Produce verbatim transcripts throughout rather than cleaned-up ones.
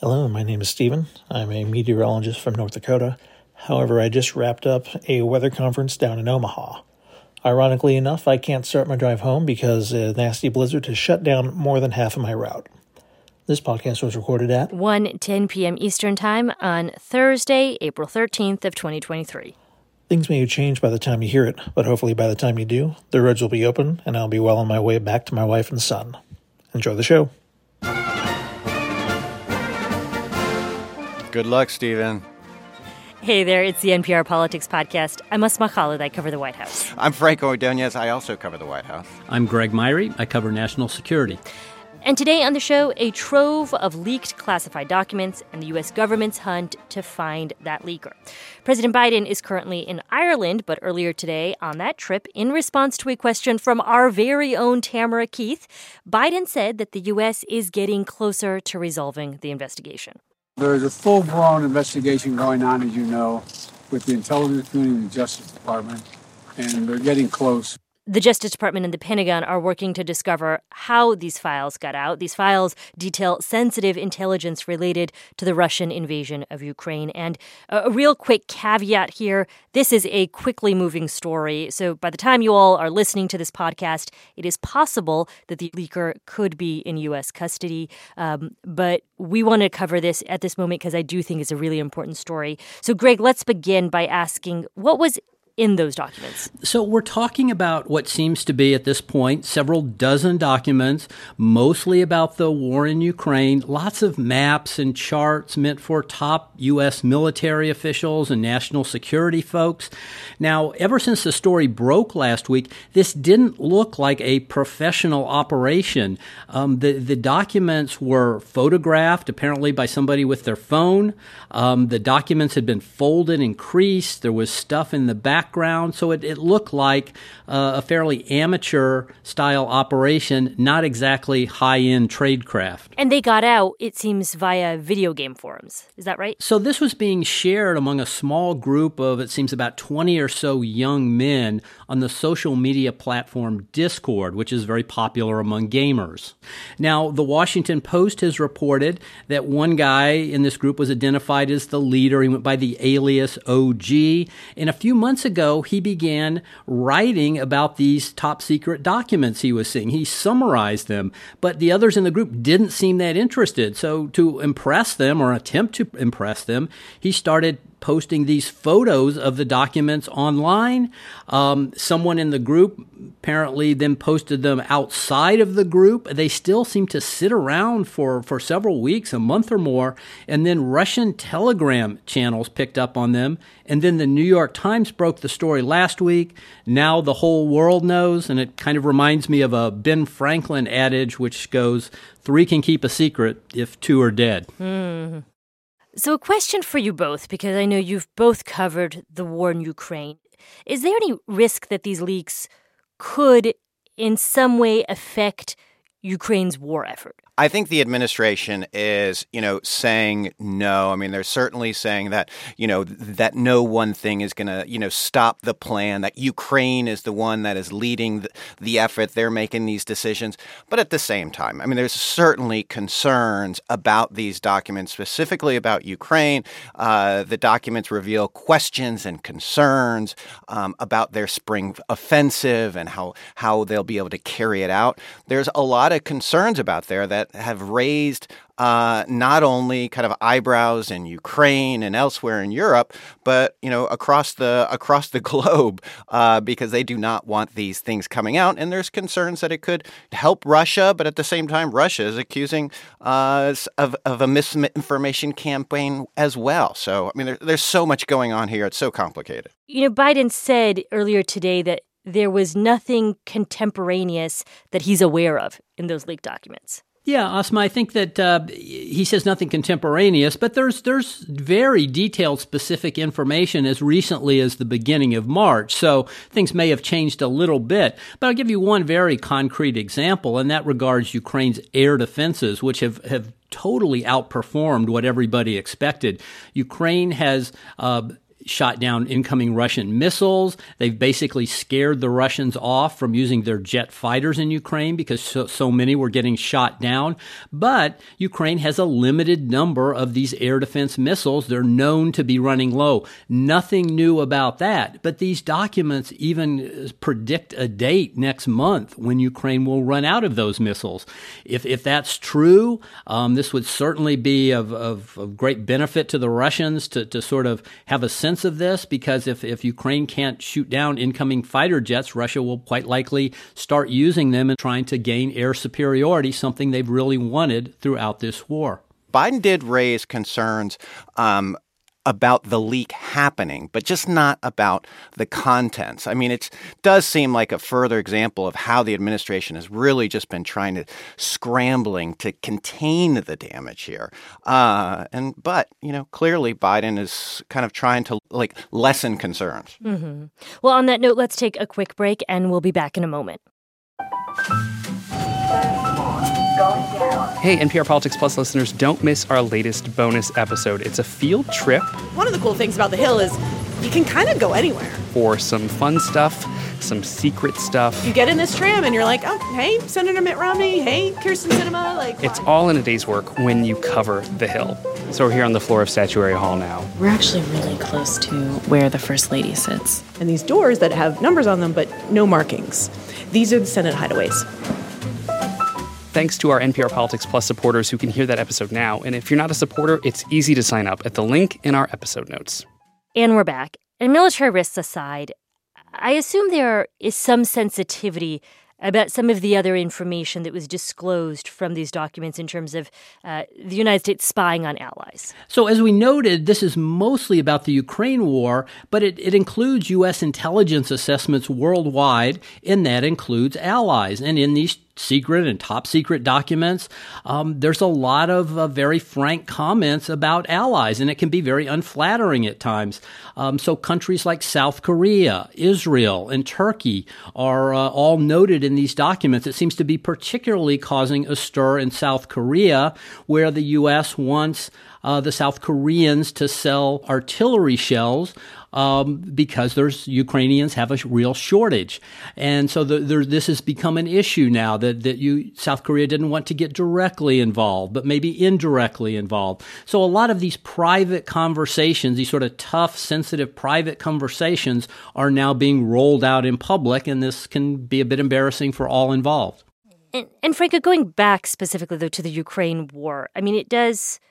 Hello, my name is Steven. I'm a meteorologist from North Dakota. However, I just wrapped up a weather conference down in Omaha. Ironically enough, I can't start my drive home because a nasty blizzard has shut down more than half of my route. This podcast was recorded at one ten p.m. Eastern Time on Thursday, April thirteenth of twenty twenty-three. Things may change by the time you hear it, but hopefully by the time you do, the roads will be open and I'll be well on my way back to my wife and son. Enjoy the show. Good luck, Stephen. Hey there, it's the N P R Politics Podcast. I'm Asma Khalid. I cover the White House. I'm Franco Ordonez. I also cover the White House. I'm Greg Myrie. I cover national security. And today on the show, a trove of leaked classified documents and the U S government's hunt to find that leaker. President Biden is currently in Ireland, but earlier today on that trip, in response to a question from our very own Tamara Keith, Biden said that the U S is getting closer to resolving the investigation. There's a full-blown investigation going on, as you know, with the intelligence community and the Justice Department, and they're getting close. The Justice Department and the Pentagon are working to discover how these files got out. These files detail sensitive intelligence related to the Russian invasion of Ukraine. And a real quick caveat here, this is a quickly moving story. So by the time you all are listening to this podcast, it is possible that the leaker could be in U S custody. Um, but we want to cover this at this moment because I do think it's a really important story. So Greg, let's begin by asking, what was in those documents? So we're talking about what seems to be, at this point, several dozen documents, mostly about the war in Ukraine, lots of maps and charts meant for top U S military officials and national security folks. Now, ever since the story broke last week, this didn't look like a professional operation. Um, the, the documents were photographed, apparently by somebody with their phone. Um, the documents had been folded and creased. There was stuff in the back. Background, so it, it looked like uh, a fairly amateur-style operation, not exactly high-end tradecraft. And they got out, it seems, via video game forums. Is that right? So this was being shared among a small group of, it seems, about twenty or so young men on the social media platform Discord, which is very popular among gamers. Now, the Washington Post has reported that one guy in this group was identified as the leader. He went by the alias O G, and a few months ago, ago, he began writing about these top secret documents he was seeing. He summarized them, but the others in the group didn't seem that interested. So to impress them or attempt to impress them, he started posting these photos of the documents online. Um, someone in the group apparently then posted them outside of the group. They still seem to sit around for, for several weeks, a month or more, and then Russian Telegram channels picked up on them. And then the New York Times broke the story last week. Now the whole world knows, and it kind of reminds me of a Ben Franklin adage which goes, three can keep a secret if two are dead. Mm. So a question for you both, because I know you've both covered the war in Ukraine. Is there any risk that these leaks could in some way affect Ukraine's war effort? I think the administration is, you know, saying no. I mean, they're certainly saying that, you know, that no one thing is going to, you know, stop the plan, that Ukraine is the one that is leading the, the effort. They're making these decisions. But at the same time, I mean, there's certainly concerns about these documents, specifically about Ukraine. Uh, the documents reveal questions and concerns um, about their spring offensive and how, how they'll be able to carry it out. There's a lot of concerns about there that have raised uh, not only kind of eyebrows in Ukraine and elsewhere in Europe, but, you know, across the across the globe, uh, because they do not want these things coming out. And there's concerns that it could help Russia, but at the same time, Russia is accusing uh, of, of a misinformation campaign as well. So, I mean, there, there's so much going on here. It's so complicated. You know, Biden said earlier today that there was nothing contemporaneous that he's aware of in those leaked documents. Yeah, Asma, I think that uh, he says nothing contemporaneous, but there's there's very detailed, specific information as recently as the beginning of March. So things may have changed a little bit. But I'll give you one very concrete example, and that regards Ukraine's air defenses, which have, have totally outperformed what everybody expected. Ukraine has uh, shot down incoming Russian missiles. They've basically scared the Russians off from using their jet fighters in Ukraine because so, so many were getting shot down. But Ukraine has a limited number of these air defense missiles. They're known to be running low. Nothing new about that. But these documents even predict a date next month when Ukraine will run out of those missiles. If if that's true, um, this would certainly be of, of, of great benefit to the Russians to, to sort of have a sense of this, because if, if Ukraine can't shoot down incoming fighter jets, Russia will quite likely start using them and trying to gain air superiority, something they've really wanted throughout this war. Biden did raise concerns um, about the leak happening, but just not about the contents. I mean, it does seem like a further example of how the administration has really just been trying to scrambling to contain the damage here. Uh, and but, you know, clearly Biden is kind of trying to like lessen concerns. Mm-hmm. Well, on that note, let's take a quick break and we'll be back in a moment. Hey, N P R Politics Plus listeners, don't miss our latest bonus episode. It's a field trip. One of the cool things about the Hill is you can kind of go anywhere. For some fun stuff, some secret stuff. You get in this tram and you're like, oh, hey, Senator Mitt Romney, hey, Kirsten Sinema. Like, it's all in a day's work when you cover the Hill. So we're here on the floor of Statuary Hall now. We're actually really close to where the First Lady sits. And these doors that have numbers on them but no markings. These are the Senate hideaways. Thanks to our N P R Politics Plus supporters who can hear that episode now. And if you're not a supporter, it's easy to sign up at the link in our episode notes. And we're back. And military risks aside, I assume there is some sensitivity about some of the other information that was disclosed from these documents in terms of uh, the United States spying on allies. So as we noted, this is mostly about the Ukraine war, but it, it includes U S intelligence assessments worldwide, and that includes allies. And in these secret and top secret documents, um, there's a lot of uh, very frank comments about allies, and it can be very unflattering at times. Um, so countries like South Korea, Israel, and Turkey are uh, all noted in these documents. It seems to be particularly causing a stir in South Korea, where the U S wants uh, the South Koreans to sell artillery shells Um, because there's Ukrainians have a real shortage. And so the, there, this has become an issue now that, that you, South Korea didn't want to get directly involved, but maybe indirectly involved. So a lot of these private conversations, these sort of tough, sensitive private conversations are now being rolled out in public, and this can be a bit embarrassing for all involved. And, and Franca, going back specifically, though, to the Ukraine war, I mean, it does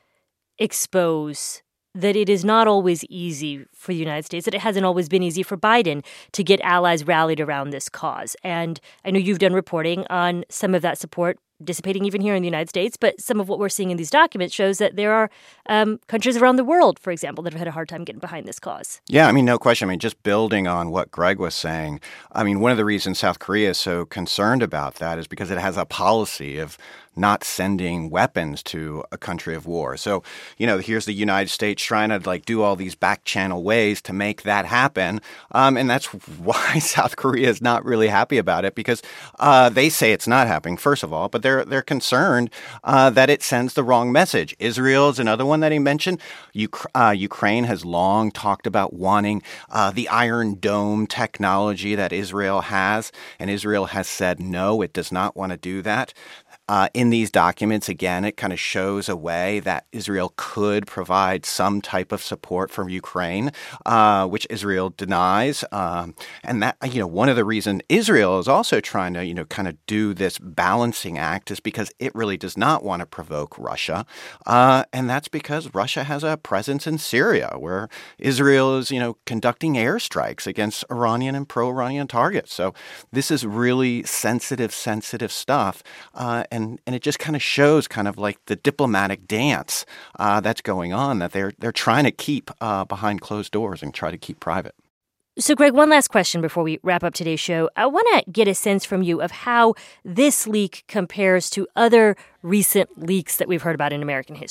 expose that it is not always easy for the United States, that it hasn't always been easy for Biden to get allies rallied around this cause. And I know you've done reporting on some of that support dissipating even here in the United States, but some of what we're seeing in these documents shows that there are um, countries around the world, for example, that have had a hard time getting behind this cause. Yeah, I mean, no question. I mean, just building on what Greg was saying, I mean, one of the reasons South Korea is so concerned about that is because it has a policy of not sending weapons to a country of war. So, you know, here's the United States trying to like do all these back channel ways to make that happen. Um, and that's why South Korea is not really happy about it, because uh, they say it's not happening, first of all, but they're they're concerned uh, that it sends the wrong message. Israel is another one that he mentioned. Uk- uh, Ukraine has long talked about wanting uh, the Iron Dome technology that Israel has, and Israel has said no, it does not want to do that. Uh, in these documents, again, it kind of shows a way that Israel could provide some type of support from Ukraine, uh, which Israel denies. Um, and that, you know, one of the reasons Israel is also trying to, you know, kind of do this balancing act is because it really does not want to provoke Russia. Uh, and that's because Russia has a presence in Syria, where Israel is, you know, conducting airstrikes against Iranian and pro-Iranian targets. So this is really sensitive, sensitive stuff. Uh, and And, and it just kind of shows kind of like the diplomatic dance uh, that's going on, that they're they're trying to keep uh, behind closed doors and try to keep private. So, Greg, one last question before we wrap up today's show. I want to get a sense from you of how this leak compares to other recent leaks that we've heard about in American history.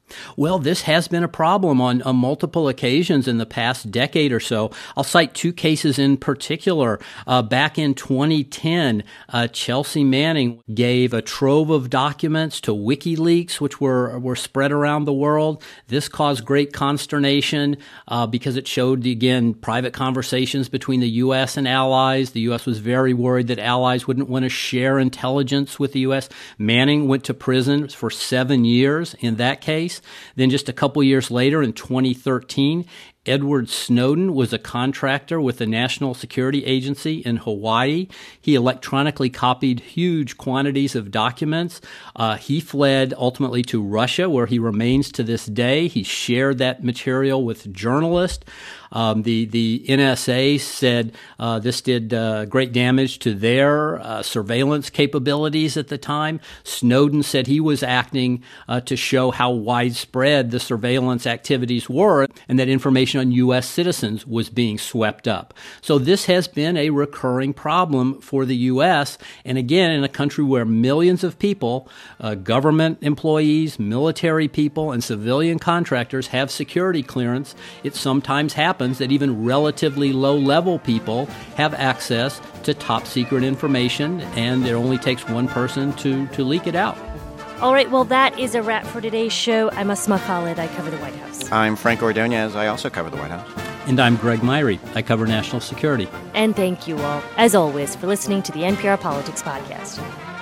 Well, this has been a problem on, on multiple occasions in the past decade or so. I'll cite two cases in particular. Uh, back in twenty ten, uh, Chelsea Manning gave a trove of documents to WikiLeaks, which were were spread around the world. This caused great consternation uh, because it showed, again, private conversations between the U S and allies. The U S was very worried that allies wouldn't want to share intelligence with the U S. Manning went to prison for seven years in that case. Then just a couple years later, in twenty thirteen, Edward Snowden was a contractor with the National Security Agency in Hawaii. He electronically copied huge quantities of documents. Uh, he fled ultimately to Russia, where he remains to this day. He shared that material with journalists. Um, the, the N S A said uh, this did uh, great damage to their uh, surveillance capabilities at the time. Snowden said he was acting uh, to show how widespread the surveillance activities were and that information on U S citizens was being swept up. So this has been a recurring problem for the U S. And again, in a country where millions of people, uh, government employees, military people, and civilian contractors have security clearance, it sometimes happens that even relatively low-level people have access to top-secret information, and it only takes one person to, to leak it out. All right, well, that is a wrap for today's show. I'm Asma Khalid. I cover the White House. I'm Frank Ordonez. I also cover the White House. And I'm Greg Myrie. I cover national security. And thank you all, as always, for listening to the N P R Politics Podcast.